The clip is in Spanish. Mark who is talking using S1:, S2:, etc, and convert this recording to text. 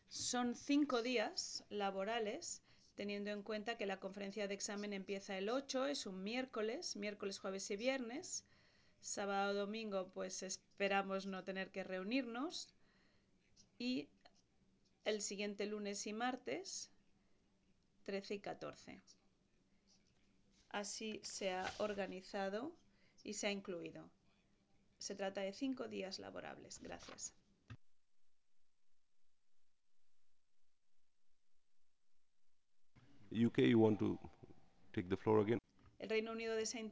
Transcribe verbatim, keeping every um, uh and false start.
S1: Son cinco días laborales, teniendo en cuenta que la conferencia de examen empieza el ocho, es un miércoles, miércoles, jueves y viernes. Sábado, domingo, pues esperamos no tener que reunirnos. Y el siguiente lunes y martes, trece y catorce. Así se ha organizado y se ha incluido. Se trata de cinco días laborables. Gracias.
S2: U K, you want to take the floor again?
S1: El Reino Unido desea